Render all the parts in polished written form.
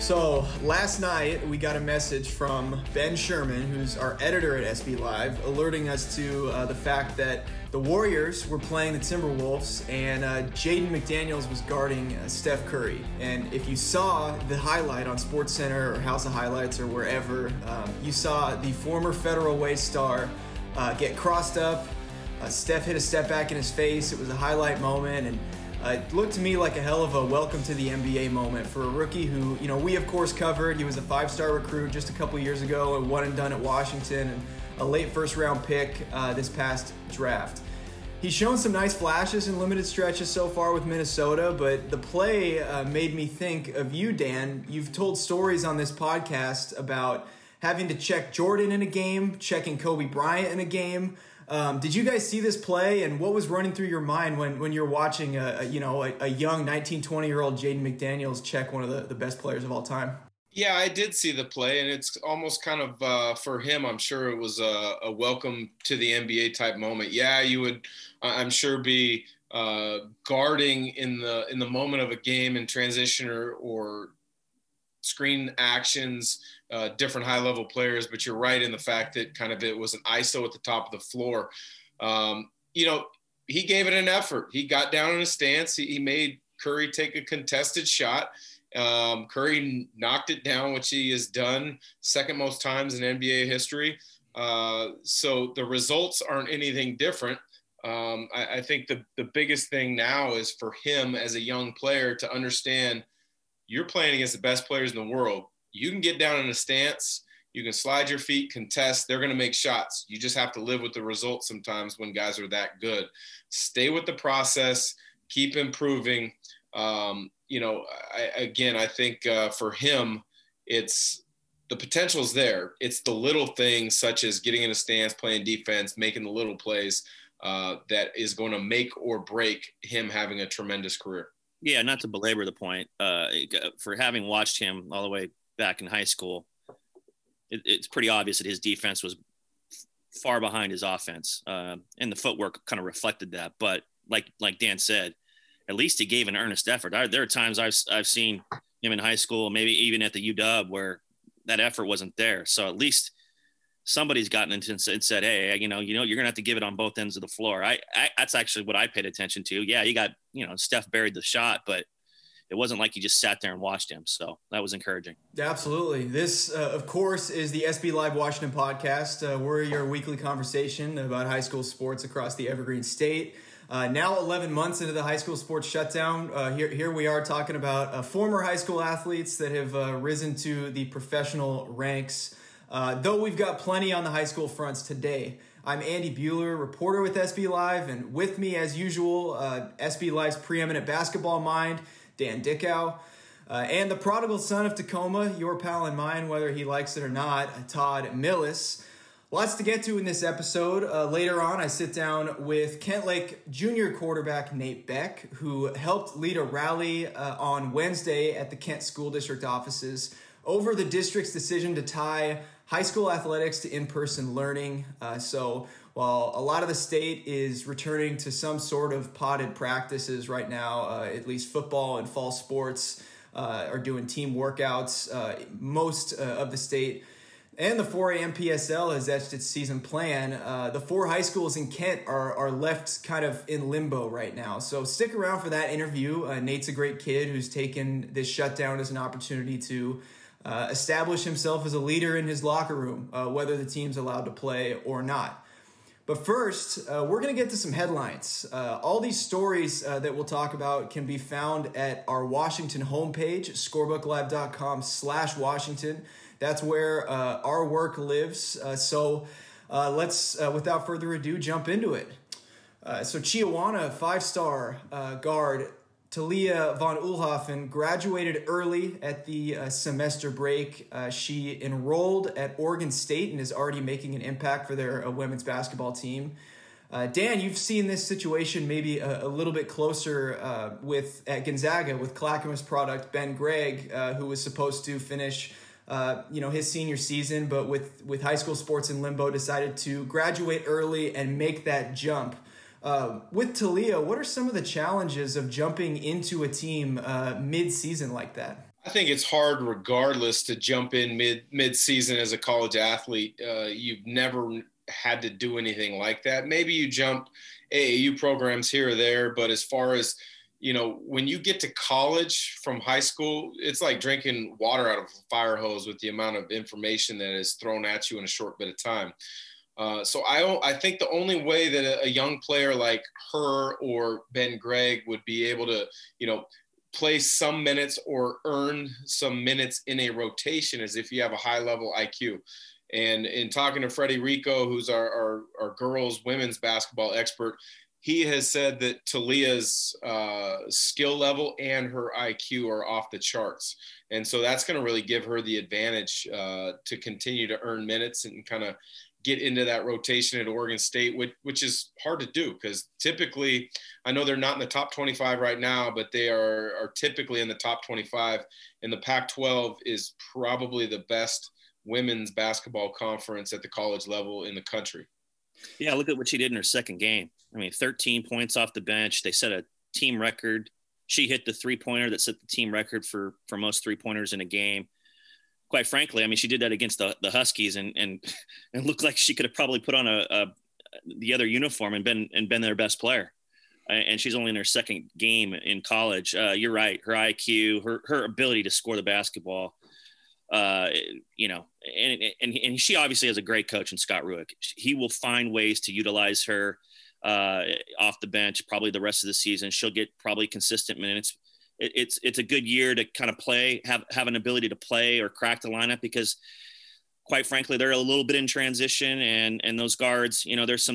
So last night we got a message from Ben Sherman, who's our editor at SB Live, alerting us to the fact that the Warriors were playing the Timberwolves and Jaden McDaniels was guarding Steph Curry. And if you saw the highlight on SportsCenter or House of Highlights or wherever, you saw the former Federal Way star get crossed up. Steph hit a step back in his face. It was a highlight moment, and it looked to me like a hell of a welcome to the NBA moment for a rookie who, we of course covered. He was a 5-star recruit just a couple years ago and one and done at Washington, and a late first-round pick this past draft. He's shown some nice flashes in limited stretches so far with Minnesota, but the play made me think of you, Dan. You've told stories on this podcast about having to check Jordan in a game, checking Kobe Bryant in a game. Did you guys see this play, and what was running through your mind when you're watching a young 19, 20-year-old Jaden McDaniels check one of the best players of all time? Yeah, I did see the play, and it's almost kind of for him, I'm sure it was a welcome to the NBA type moment. Yeah, you would, I'm sure, be guarding in the moment of a game in transition or screen actions, different high-level players, but you're right in the fact that kind of it was an ISO at the top of the floor. He gave it an effort. He got down in a stance. He made Curry take a contested shot. Curry knocked it down, which he has done second most times in NBA history. So the results aren't anything different. I think the biggest thing now is for him as a young player to understand you're playing against the best players in the world. You can get down in a stance. You can slide your feet, contest. They're going to make shots. You just have to live with the results sometimes when guys are that good. Stay with the process. Keep improving. I think for him, it's the potential's there. It's the little things such as getting in a stance, playing defense, making the little plays that is going to make or break him having a tremendous career. Yeah, not to belabor the point, for having watched him all the way back in high school, it's pretty obvious that his defense was far behind his offense, and the footwork kind of reflected that. But like Dan said, at least he gave an earnest effort. There are times I've seen him in high school, maybe even at the UW, where that effort wasn't there. So at least somebody's gotten into and said, hey, you're going to have to give it on both ends of the floor. That's actually what I paid attention to. Yeah, you got, Steph buried the shot, but it wasn't like you just sat there and watched him. So that was encouraging. Yeah, absolutely. This, of course, is the SB Live Washington podcast. We're your weekly conversation about high school sports across the Evergreen State. Now 11 months into the high school sports shutdown, here we are talking about former high school athletes that have risen to the professional ranks. Though we've got plenty on the high school fronts today. I'm Andy Bueller, reporter with SB Live, and with me, as usual, SB Live's preeminent basketball mind, Dan Dickow, and the prodigal son of Tacoma, your pal and mine, whether he likes it or not, Todd Millis. Lots to get to in this episode. Later on, I sit down with Kent Lake Junior quarterback Nate Beck, who helped lead a rally on Wednesday at the Kent School District offices over the district's decision to tie high school athletics to in-person learning. So while a lot of the state is returning to some sort of potted practices right now, at least football and fall sports are doing team workouts. Most of the state and the 4A MPSL has etched its season plan. The 4 high schools in Kent are left kind of in limbo right now. So stick around for that interview. Nate's a great kid who's taken this shutdown as an opportunity to establish himself as a leader in his locker room, whether the team's allowed to play or not. But first, we're going to get to some headlines. All these stories that we'll talk about can be found at our Washington homepage, scorebooklive.com/Washington. That's where our work lives. So let's, without further ado, jump into it. So Chiawana 5-star guard Talia von Oelhoffen graduated early at the semester break. She enrolled at Oregon State and is already making an impact for their women's basketball team. Dan, you've seen this situation maybe a little bit closer at Gonzaga with Clackamas product Ben Gregg, who was supposed to finish his senior season, but with high school sports in limbo, decided to graduate early and make that jump. With Talia, what are some of the challenges of jumping into a team mid-season like that? I think it's hard, regardless, to jump in mid-season as a college athlete. You've never had to do anything like that. Maybe you jump AAU programs here or there, but as far as, when you get to college from high school, it's like drinking water out of a fire hose with the amount of information that is thrown at you in a short bit of time. So I think the only way that a young player like her or Ben Gregg would be able to, play some minutes or earn some minutes in a rotation is if you have a high level IQ. And in talking to Freddie Rico, who's our girls women's basketball expert, he has said that Talia's skill level and her IQ are off the charts. And so that's going to really give her the advantage to continue to earn minutes and kind of get into that rotation at Oregon State, which is hard to do because typically, I know they're not in the top 25 right now, but they are typically in the top 25. And the Pac-12 is probably the best women's basketball conference at the college level in the country. Yeah, look at what she did in her second game. 13 points off the bench. They set a team record. She hit the three-pointer that set the team record for most three-pointers in a game. Quite frankly, she did that against the Huskies and looked like she could have probably put on the other uniform and been their best player. And she's only in her second game in college. You're right. Her IQ, her ability to score the basketball, and she obviously has a great coach in Scott Rueck. He will find ways to utilize her off the bench, probably the rest of the season. She'll get probably consistent minutes. It's a good year to kind of play, have an ability to play or crack the lineup because quite frankly, they're a little bit in transition and those guards, there's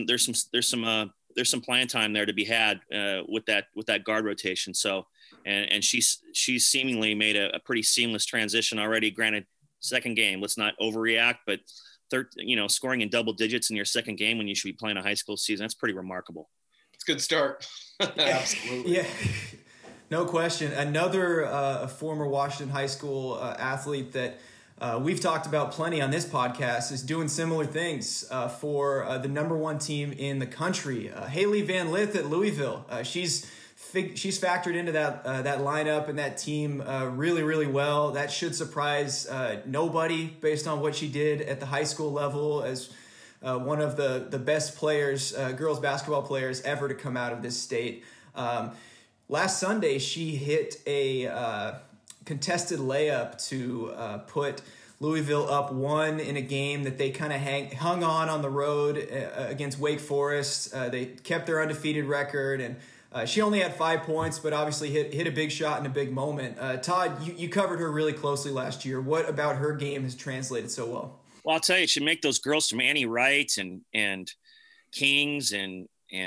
some playing time there to be had with that guard rotation. So, and she's seemingly made a pretty seamless transition already. Granted, second game, let's not overreact, but scoring in double digits in your second game when you should be playing a high school season, that's pretty remarkable. It's a good start. Absolutely. Yeah. No question. Another former Washington High School athlete that we've talked about plenty on this podcast is doing similar things for the number one team in the country. Haley Van Lith at Louisville. She's factored into that lineup and that team really, really well. That should surprise nobody based on what she did at the high school level as one of the best players, girls basketball players ever to come out of this state. Last Sunday, she hit a contested layup to put Louisville up 1 in a game that they kind of hung on the road against Wake Forest. They kept their undefeated record, and she only had 5 points, but obviously hit a big shot in a big moment. Todd, you covered her really closely last year. What about her game has translated so well? Well, I'll tell you, it should make those girls from Annie Wright and Kings and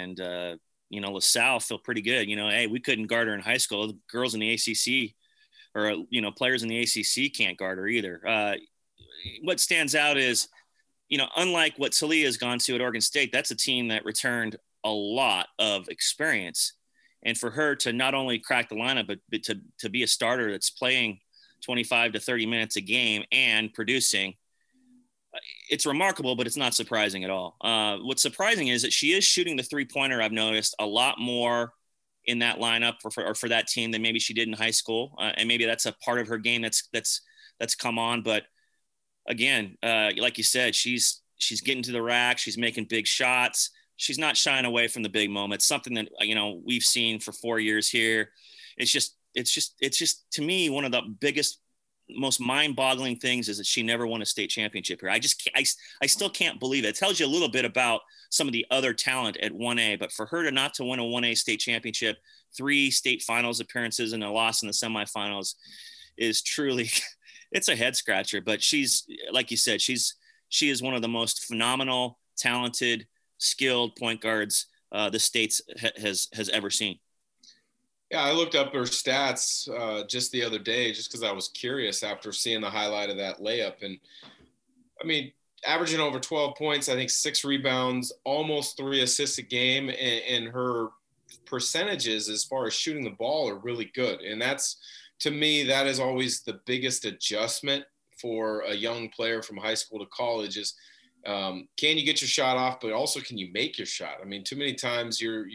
LaSalle feel pretty good. Hey, we couldn't guard her in high school. The girls in the ACC or, players in the ACC can't guard her either. What stands out is, unlike what Talia has gone to at Oregon State, that's a team that returned a lot of experience. And for her to not only crack the lineup, but to be a starter that's playing 25 to 30 minutes a game and producing, it's remarkable, but it's not surprising at all. What's surprising is that she is shooting the three-pointer, I've noticed, a lot more in that lineup for that team than maybe she did in high school. And maybe that's a part of her game that's come on. But again, like you said, she's getting to the rack. She's making big shots. She's not shying away from the big moments, something that, we've seen for 4 years here. It's just to me, one of the biggest, most mind-boggling things is that she never won a state championship here. I still can't believe it. It tells you a little bit about some of the other talent at 1A, but for her not to win a 1A state championship, 3 state finals appearances and a loss in the semifinals is truly, it's a head scratcher. But she's, like you said, she is one of the most phenomenal, talented, skilled point guards the state's has ever seen. Yeah, I looked up her stats just the other day just because I was curious after seeing the highlight of that layup. And, averaging over 12 points, I think 6 rebounds, almost 3 assists a game, and her percentages as far as shooting the ball are really good. And that's, to me, that is always the biggest adjustment for a young player from high school to college is can you get your shot off, but also can you make your shot? Too many times you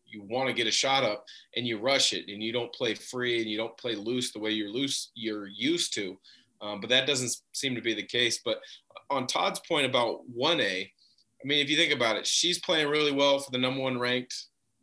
you want to get a shot up and you rush it and you don't play free and you don't play loose the way you're used to. But that doesn't seem to be the case. But on Todd's point about 1A, I mean, if you think about it, she's playing really well for the number 1 ranked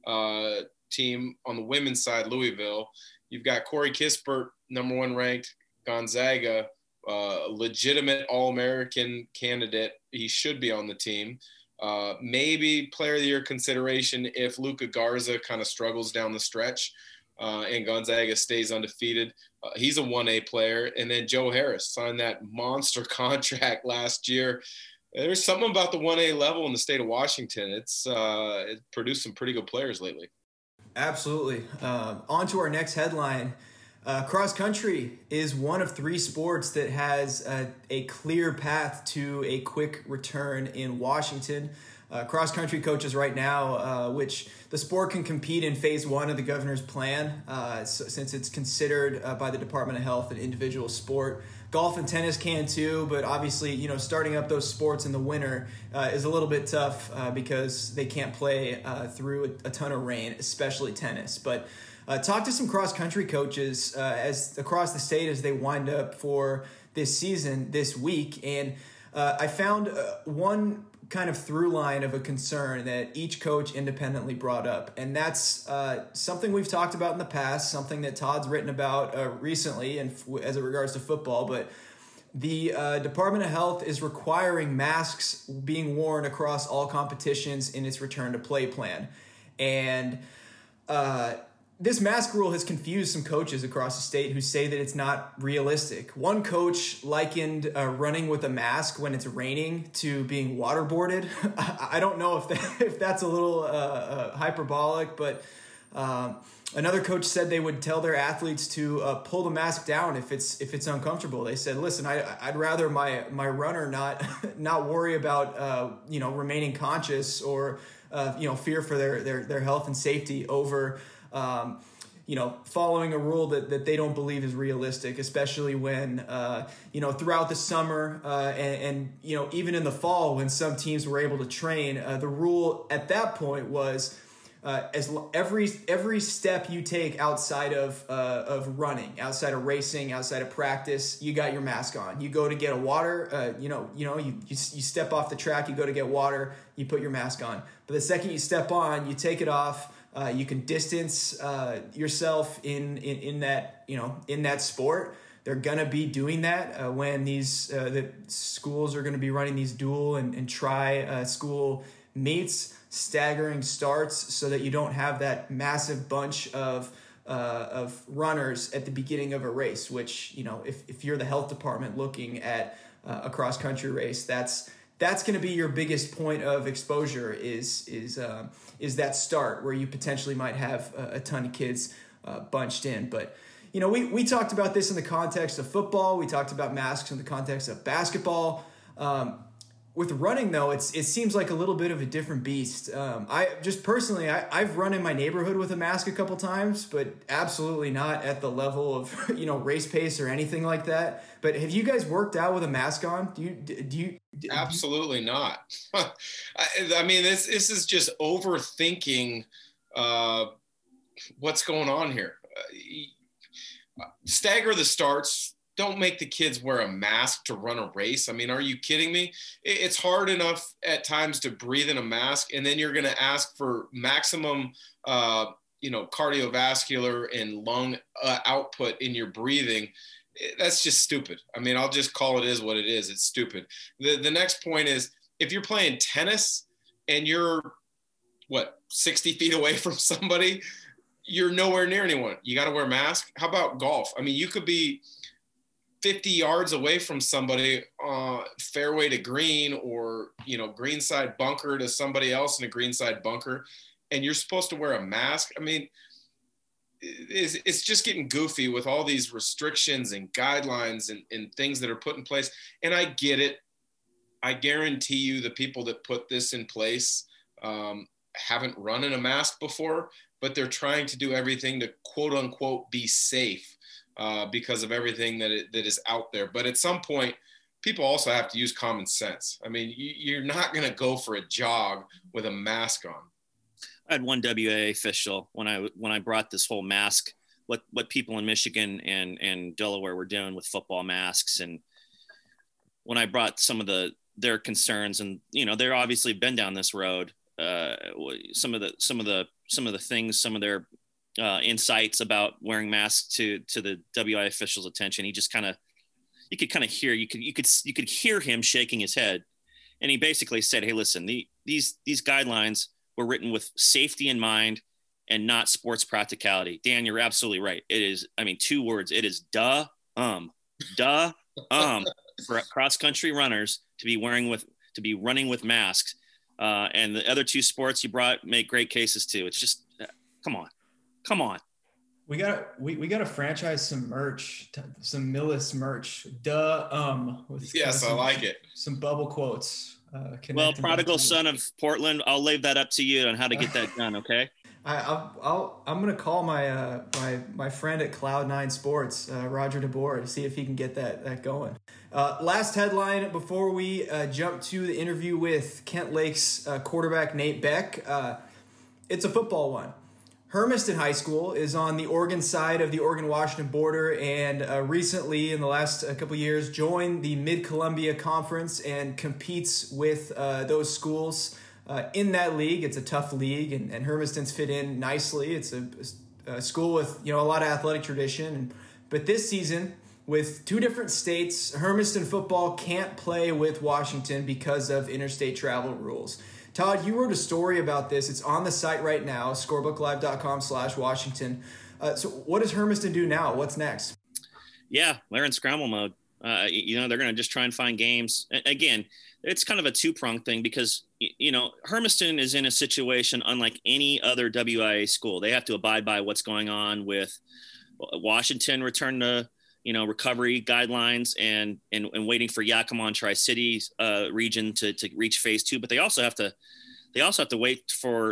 team on the women's side, Louisville. You've got Corey Kispert, number 1 ranked, Gonzaga, legitimate All-American candidate. He should be on the team. Maybe player of the year consideration if Luca Garza kind of struggles down the stretch and Gonzaga stays undefeated. He's a 1A player. And then Joe Harris signed that monster contract last year. There's something about the 1A level in the state of Washington. It's produced some pretty good players lately. Absolutely. On to our next headline. Cross country is one of 3 sports that has a clear path to a quick return in Washington. Cross country coaches right now, which the sport can compete in phase 1 of the governor's plan, since it's considered by the Department of Health an individual sport. Golf and tennis can too, but obviously, starting up those sports in the winter is a little bit tough because they can't play through a ton of rain, especially tennis. But talk to some cross-country coaches as across the state as they wind up for this season this week. And I found one kind of through line of a concern that each coach independently brought up. And that's something we've talked about in the past, something that Todd's written about recently and as it regards to football. But the Department of Health is requiring masks being worn across all competitions in its return to play plan. And this mask rule has confused some coaches across the state who say that it's not realistic. One coach likened running with a mask when it's raining to being waterboarded. I don't know if that's a little hyperbolic, but another coach said they would tell their athletes to pull the mask down if it's uncomfortable. They said, "Listen, I'd rather my runner not worry about remaining conscious or fear for their health and safety over." Following a rule that they don't believe is realistic, especially when, throughout the summer and even in the fall when some teams were able to train, the rule at that point was every step you take outside of running, outside of racing, outside of practice, you got your mask on. You go to get a water, you step off the track, you go to get water, you put your mask on. But the second you step on, you take it off. You can distance yourself in that sport. They're gonna be doing that when the schools are gonna be running these dual and tri school meets, staggering starts, so that you don't have that massive bunch of runners at the beginning of a race. Which if you're the health department looking at a cross country race, that's going to be your biggest point of exposure is that start where you potentially might have a ton of kids bunched in. But, we talked about this in the context of football. We talked about masks in the context of basketball. With running, though, it seems like a little bit of a different beast. I've run in my neighborhood with a mask a couple times, but absolutely not at the level of, race pace or anything like that. But have you guys worked out with a mask on? Absolutely not. I mean, this is just overthinking what's going on here. Stagger the starts. Don't make the kids wear a mask to run a race. I mean, are you kidding me? It's hard enough at times to breathe in a mask, and then you're going to ask for maximum, cardiovascular and lung output in your breathing. That's just stupid. I mean, I'll just call it what it is. It's stupid. The next point is, if you're playing tennis and you're 60 feet away from somebody, you're nowhere near anyone. You got to wear a mask. How about golf? I mean, you could be 50 yards away from somebody, fairway to green, or, greenside bunker to somebody else in a greenside bunker, and you're supposed to wear a mask. I mean, it's just getting goofy with all these restrictions and guidelines and things that are put in place. And I get it. I guarantee you the people that put this in place haven't run in a mask before, but they're trying to do everything to quote unquote be safe because of everything that is out there. But at some point, people also have to use common sense. I mean, you're not going to go for a jog with a mask on. I had one WA official when I brought this whole mask, what people in Michigan and Delaware were doing with football masks, and when I brought some of their concerns, and they're obviously been down this road. Some of the things, some of their insights about wearing masks to the WI officials' attention. He just you could hear him shaking his head, and he basically said, "Hey, listen, these guidelines were written with safety in mind and not sports practicality." Dan, you're absolutely right. It is, 2 words. It is for cross-country runners to be running with masks. And the other 2 sports you brought make great cases too. It's just, come on. We gotta franchise some merch, some Millis merch. Yes, I like it. Some bubble quotes. Well, prodigal son of Portland, I'll leave that up to you on how to get that done. Okay. I'm gonna call my friend at Cloud9 Sports, Roger DeBoer, to see if he can get that going. Last headline before we jump to the interview with Kent Lake's quarterback Nate Beck. It's a football one. Hermiston High School is on the Oregon side of the Oregon-Washington border, and recently, in the last couple years, joined the Mid-Columbia Conference and competes with those schools in that league. It's a tough league, and Hermiston's fit in nicely. It's a school with a lot of athletic tradition, but this season, with 2 different states, Hermiston football can't play with Washington because of interstate travel rules. Todd, you wrote a story about this. It's on the site right now, scorebooklive.com/Washington. So what does Hermiston do now? What's next? Yeah, they're in scramble mode. They're going to just try and find games. Again, it's kind of a 2-pronged thing because, Hermiston is in a situation unlike any other WIA school. They have to abide by what's going on with Washington return to, recovery guidelines and waiting for Yakima and Tri-Cities region to reach phase 2. But they also have to wait for,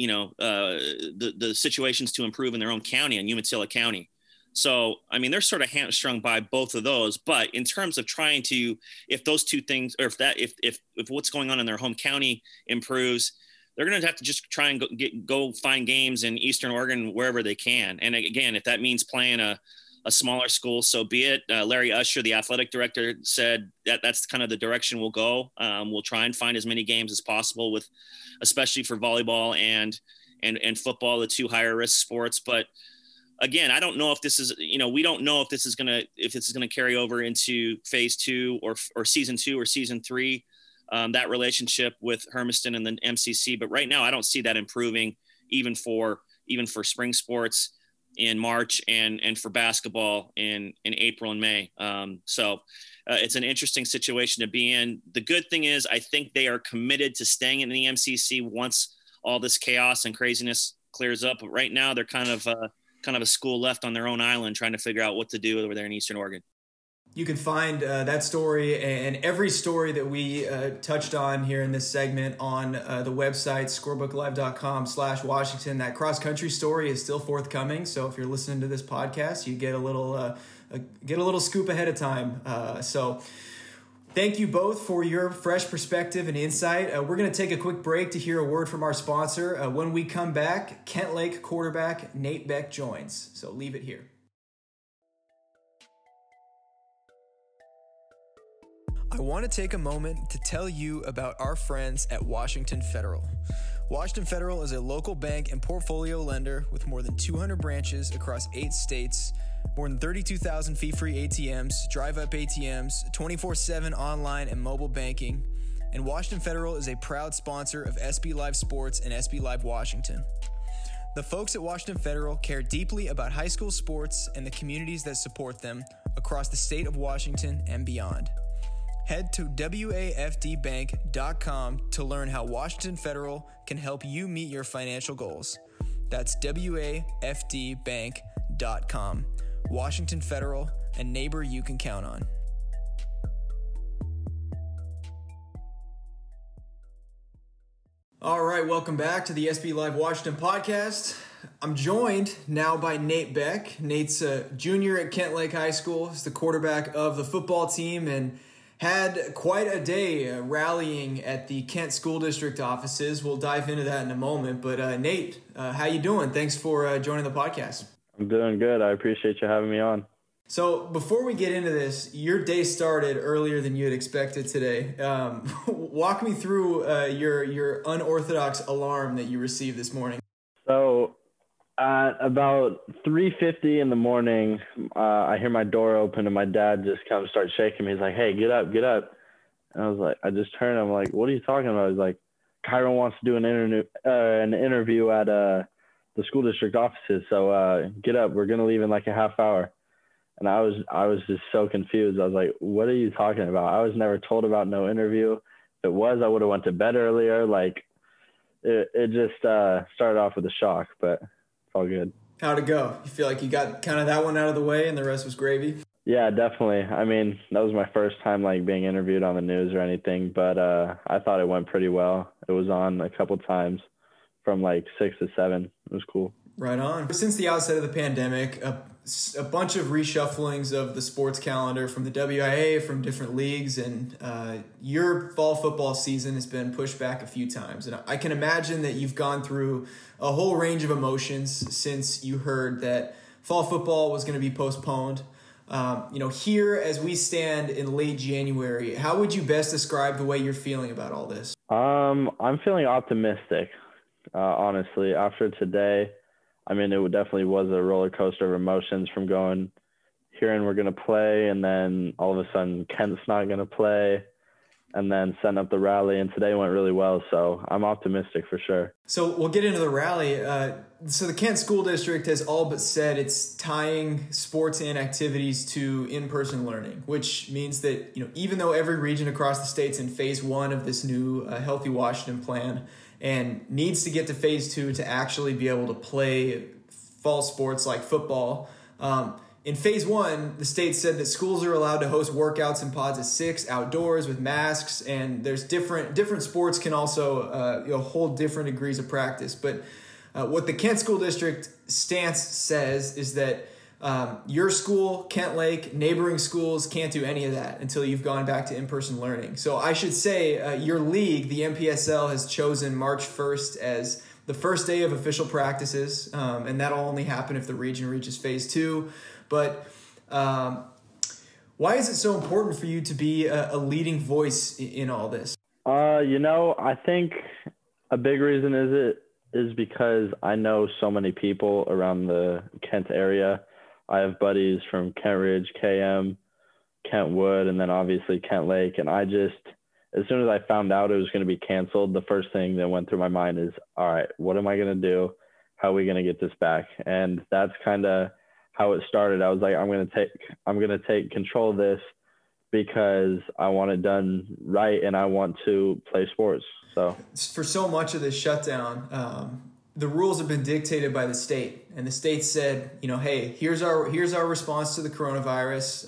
the situations to improve in their own county, in Umatilla County. So, they're sort of hamstrung by both of those. But in terms of trying to, if those 2 things, or if what's going on in their home county improves, they're going to have to just try and go find games in Eastern Oregon wherever they can. And again, if that means playing a smaller school, so be it. Larry Usher, the athletic director, said that's kind of the direction we'll go. We'll try and find as many games as possible, especially for volleyball and football, the 2 higher risk sports. But again, I don't know if this is, we don't know if this is gonna carry over into phase 2 or season 2 or season 3. That relationship with Hermiston and the MCC, but right now I don't see that improving even for spring sports in March and for basketball in April and May. So it's an interesting situation to be in. The good thing is I think they are committed to staying in the MCC once all this chaos and craziness clears up. But right now they're kind of a school left on their own island trying to figure out what to do over there in Eastern Oregon. You can find that story and every story that we touched on here in this segment on the website, scorebooklive.com/Washington. That cross-country story is still forthcoming. So if you're listening to this podcast, you get a little scoop ahead of time. So thank you both for your fresh perspective and insight. We're going to take a quick break to hear a word from our sponsor. When we come back, Kent Lake quarterback Nate Beck joins. So leave it here. I want to take a moment to tell you about our friends at Washington Federal. Washington Federal is a local bank and portfolio lender with more than 200 branches across 8 states, more than 32,000 fee-free ATMs, drive-up ATMs, 24/7 online and mobile banking, and Washington Federal is a proud sponsor of SB Live Sports and SB Live Washington. The folks at Washington Federal care deeply about high school sports and the communities that support them across the state of Washington and beyond. Head to wafdbank.com to learn how Washington Federal can help you meet your financial goals. That's wafdbank.com. Washington Federal, a neighbor you can count on. All right, welcome back to the SB Live Washington podcast. I'm joined now by Nate Beck. Nate's a junior at Kent Lake High School. He's the quarterback of the football team and had quite a day rallying at the Kent School District offices. We'll dive into that in a moment. But Nate, how you doing? Thanks for joining the podcast. I'm doing good. I appreciate you having me on. So before we get into this, your day started earlier than you had expected today. Walk me through your unorthodox alarm that you received this morning. So at about 3:50 in the morning, I hear my door open and my dad just kind of starts shaking me. He's like, "Hey, get up, get up." And I was like, I just turned. I'm like, "What are you talking about?" He's like, "Kyron wants to do an interview at the school district offices. So get up. We're gonna leave in like a half hour." And I was just so confused. I was like, "What are you talking about?" I was never told about no interview. If it was, I would have went to bed earlier. Like it just started off with a shock, but it's all good. How'd it go? You feel like you got kind of that one out of the way and the rest was gravy? Yeah, definitely. I mean, that was my first time like being interviewed on the news or anything, but I thought it went pretty well. It was on a couple times from like 6 to 7. It was cool. Right on. Since the outset of the pandemic, a bunch of reshufflings of the sports calendar from the WIA, from different leagues, and your fall football season has been pushed back a few times. And I can imagine that you've gone through a whole range of emotions since you heard that fall football was going to be postponed. Here as we stand in late January, how would you best describe the way you're feeling about all this? I'm feeling optimistic, honestly. After today, I mean, it definitely was a roller coaster of emotions from hearing we're going to play, and then all of a sudden Kent's not going to play, and then setting up the rally, and today went really well, so I'm optimistic for sure. So we'll get into the rally. So the Kent School District has all but said it's tying sports and activities to in-person learning, which means that even though every region across the state's in phase 1 of this new Healthy Washington plan and needs to get to phase 2 to actually be able to play fall sports like football, in phase 1, the state said that schools are allowed to host workouts in pods of 6 outdoors with masks, and there's different sports can also hold different degrees of practice. But what the Kent School District stance says is that your school, Kent Lake, neighboring schools can't do any of that until you've gone back to in-person learning. So I should say your league, the MPSL, has chosen March 1st as the first day of official practices, and that'll only happen if the region reaches phase 2. But why is it so important for you to be a leading voice in all this? I think a big reason is because I know so many people around the Kent area. I have buddies from Kent Ridge, KM, Kentwood, and then obviously Kent Lake. And as soon as I found out it was going to be canceled, the first thing that went through my mind is, all right, what am I going to do? How are we going to get this back? And that's kind of how it started. I was like, I'm going to take control of this because I want it done right and I want to play sports. So for so much of this shutdown, the rules have been dictated by the state, and the state said, hey, here's our response to the coronavirus.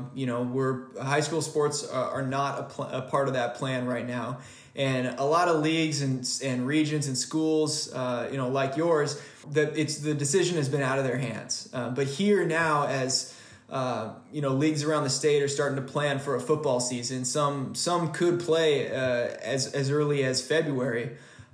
High school sports are not a part of that plan right now, and a lot of leagues and regions and schools, like yours, that the decision has been out of their hands. But here now, as leagues around the state are starting to plan for a football season. Some could play as early as February.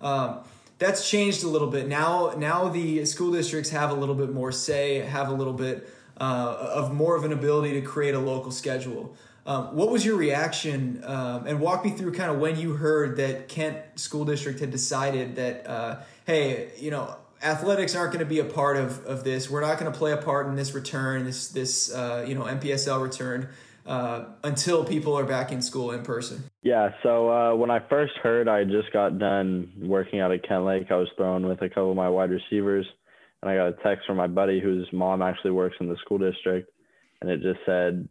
That's changed a little bit. Now the school districts have a little bit more say, have a little bit of more of an ability to create a local schedule. What was your reaction? And walk me through kind of when you heard that Kent School District had decided that, hey, athletics aren't going to be a part of this. We're not going to play a part in this return, this MPSL return, until people are back in school in person. Yeah, so when I first heard, I just got done working out at Kent Lake. I was throwing with a couple of my wide receivers, and I got a text from my buddy whose mom actually works in the school district, and it just said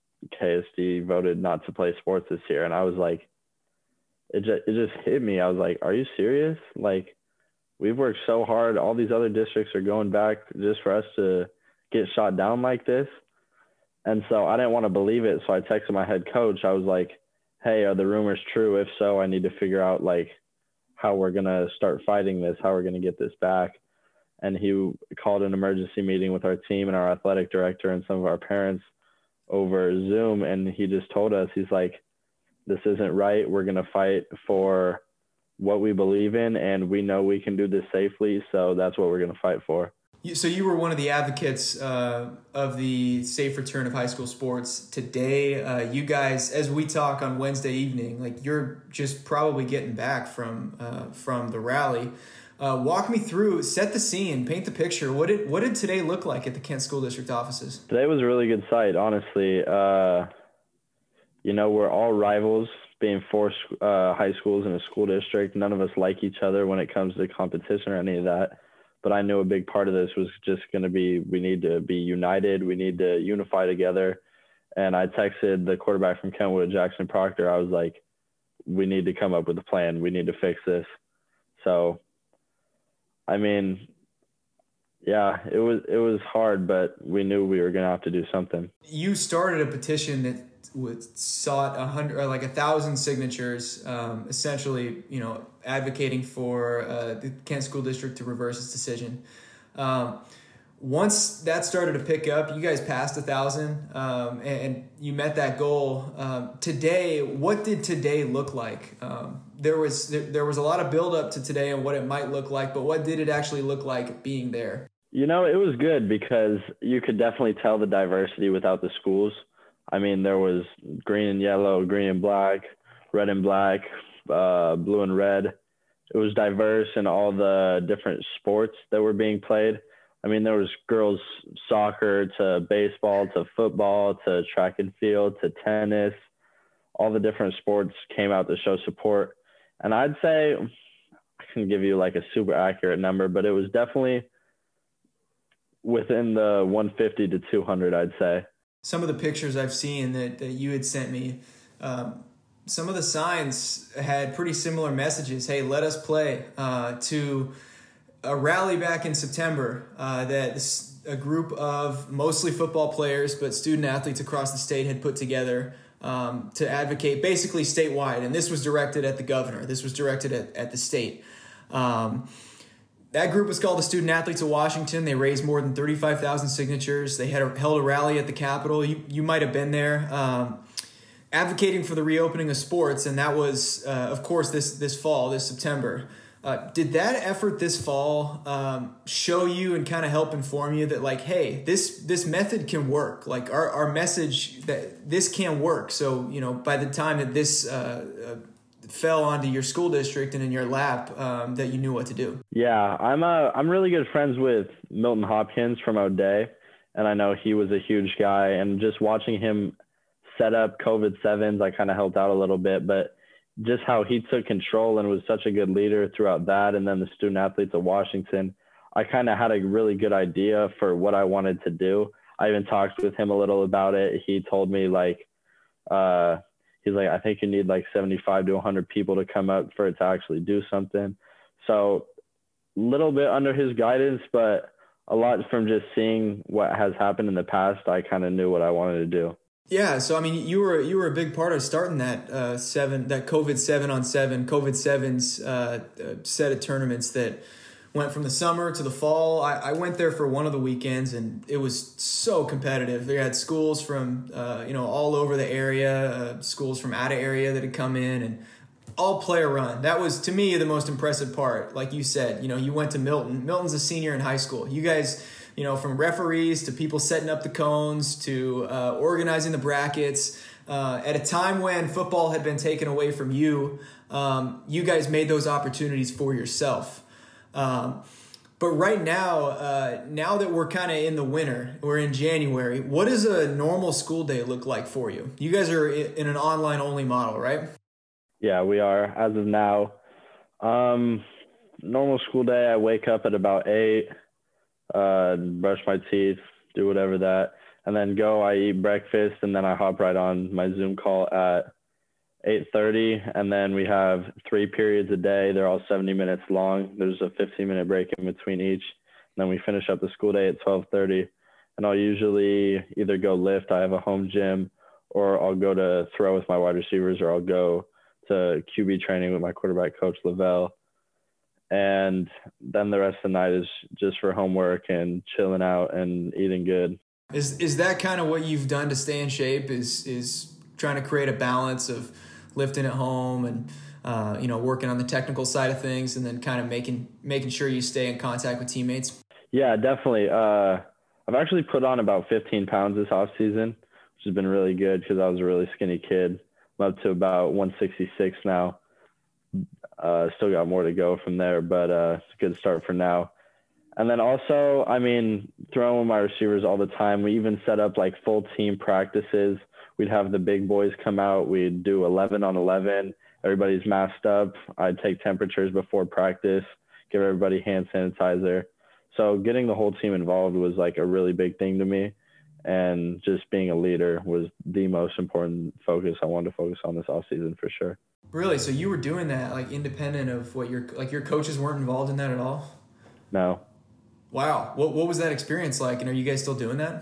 KSD voted not to play sports this year. And I was like, it just hit me. I was like, are you serious? Like, we've worked so hard. All these other districts are going back just for us to get shot down like this. And so I didn't want to believe it. So I texted my head coach. I was like, hey, are the rumors true? If so, I need to figure out like how we're going to start fighting this, how we're going to get this back. And he called an emergency meeting with our team and our athletic director and some of our parents over Zoom. And he just told us, he's like, this isn't right. We're going to fight for what we believe in, and we know we can do this safely. So that's what we're going to fight for. So you were one of the advocates of the safe return of high school sports today. You guys, as we talk on Wednesday evening, like you're just probably getting back from the rally. Walk me through, set the scene, paint the picture. What did today look like at the Kent School District offices? Today was a really good sight, honestly. We're all rivals, being four high schools in a school district. None of us like each other when it comes to competition or any of that. But I knew a big part of this was just going to be, we need to be united. We need to unify together. And I texted the quarterback from Kentwood, Jackson Proctor. I was like, we need to come up with a plan. We need to fix this. So, I mean, yeah, it was hard, but we knew we were going to have to do something. You started a petition that sought 1,000 signatures, essentially, advocating for the Kent School District to reverse its decision. Once that started to pick up, you guys passed 1,000, and you met that goal. Today, what did today look like? There was a lot of build up to today and what it might look like, but what did it actually look like being there? It was good because you could definitely tell the diversity without the schools. I mean, there was green and yellow, green and black, red and black, blue and red. It was diverse in all the different sports that were being played. I mean, there was girls soccer to baseball to football to track and field to tennis. All the different sports came out to show support. And I'd say, I can give you like a super accurate number, but it was definitely within the 150 to 200, I'd say. Some of the pictures I've seen that you had sent me, some of the signs had pretty similar messages. Hey, let us play, to a rally back in September that a group of mostly football players, but student athletes across the state had put together to advocate basically statewide. And this was directed at the governor. This was directed at the state. That group was called the Student Athletes of Washington. They raised more than 35,000 signatures. They held a rally at the Capitol. You might have been there, advocating for the reopening of sports, and that was, of course, this fall, this September. Did that effort this fall show you and kind of help inform you that, like, hey, this method can work? Like our message that this can work. So by the time that this fell onto your school district and in your lap, that you knew what to do. Yeah, I'm really good friends with Milton Hopkins from O'Day, and I know he was a huge guy, and just watching him set up COVID sevens, I kind of helped out a little bit, but just how he took control and was such a good leader throughout that. And then the Student Athletes of Washington, I kind of had a really good idea for what I wanted to do. I even talked with him a little about it. He told me he's like, I think you need like 75 to 100 people to come up for it to actually do something. So a little bit under his guidance, but a lot from just seeing what has happened in the past, I kind of knew what I wanted to do. Yeah, so I mean, you were a big part of starting that that COVID 7-on-7, COVID sevens set of tournaments that went from the summer to the fall. I went there for one of the weekends, and it was so competitive. They had schools from all over the area, schools from out of area that had come in, and all player run. That was, to me, the most impressive part. Like you said, you went to Milton. Milton's a senior in high school. You guys, from referees to people setting up the cones to organizing the brackets, at a time when football had been taken away from you, you guys made those opportunities for yourself. But right now, now that we're kind of in the winter, we're in January, what does a normal school day look like for you? You guys are in an online only model, right? Yeah, we are as of now. Normal school day, I wake up at about 8, brush my teeth, do whatever that, and then I eat breakfast, and then I hop right on my Zoom call at 8:30, and then we have 3 periods a day. They're all 70 minutes long. There's a 15-minute break in between each. And then we finish up the school day at 12:30, and I'll usually either go lift. I have a home gym, or I'll go to throw with my wide receivers, or I'll go to QB training with my quarterback coach, Lavelle. And then the rest of the night is just for homework and chilling out and eating good. Is that kind of what you've done to stay in shape? Is trying to create a balance of lifting at home and working on the technical side of things, and then kind of making sure you stay in contact with teammates? Yeah, definitely. I've actually put on about 15 pounds this off season, which has been really good because I was a really skinny kid. I'm up to about 166 now. Still got more to go from there, but it's a good start for now. And then also, throwing with my receivers all the time. We even set up like full team practices. We'd have the big boys come out. We'd do 11 on 11. Everybody's masked up. I'd take temperatures before practice, give everybody hand sanitizer. So getting the whole team involved was like a really big thing to me. And just being a leader was the most important focus I wanted to focus on this offseason for sure. Really? So you were doing that like independent of what your coaches weren't involved in that at all? No. Wow. What was that experience like? And are you guys still doing that?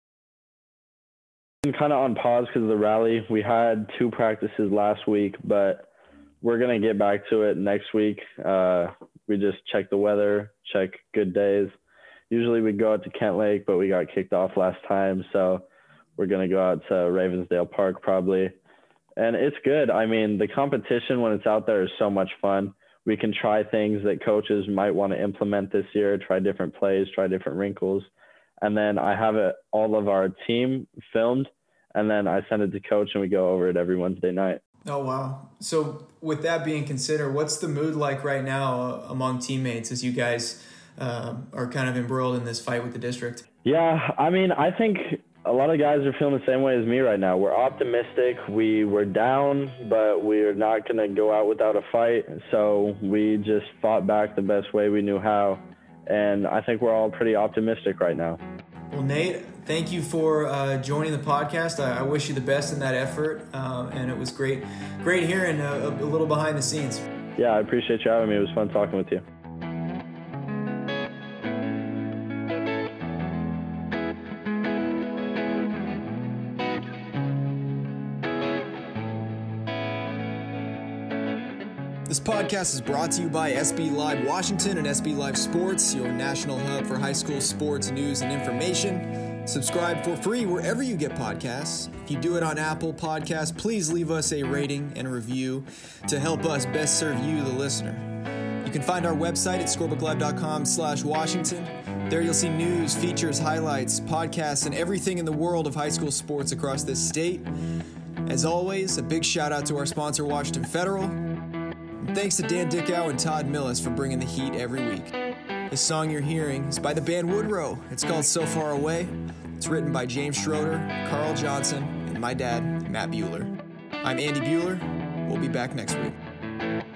Kind of on pause because of the rally. We had 2 practices last week, but we're going to get back to it next week. We just check the weather, check good days. Usually we go out to Kent Lake, but we got kicked off last time. So we're going to go out to Ravensdale Park probably. And it's good. The competition when it's out there is so much fun. We can try things that coaches might want to implement this year, try different plays, try different wrinkles. And then I have all of our team filmed, and then I send it to coach and we go over it every Wednesday night. Oh, wow. So with that being considered, what's the mood like right now among teammates as you guys are kind of embroiled in this fight with the district? Yeah, I think a lot of guys are feeling the same way as me right now. We're optimistic. We were down, but we're not going to go out without a fight. So we just fought back the best way we knew how. And I think we're all pretty optimistic right now. Well, Nate, thank you for joining the podcast. I wish you the best in that effort. And it was great hearing a little behind the scenes. Yeah, I appreciate you having me. It was fun talking with you. This podcast is brought to you by SB Live Washington and SB Live Sports, your national hub for high school sports news and information. Subscribe for free wherever you get podcasts. If you do it on Apple Podcasts, please leave us a rating and a review to help us best serve you, the listener. You can find our website at scorebooklive.com/Washington. There you'll see news, features, highlights, podcasts, and everything in the world of high school sports across this state. As always, a big shout out to our sponsor, Washington Federal. And thanks to Dan Dickow and Todd Millis for bringing the heat every week. The song you're hearing is by the band Woodrow. It's called So Far Away. It's written by James Schroeder, Carl Johnson, and my dad, Matt Bueller. I'm Andy Bueller. We'll be back next week.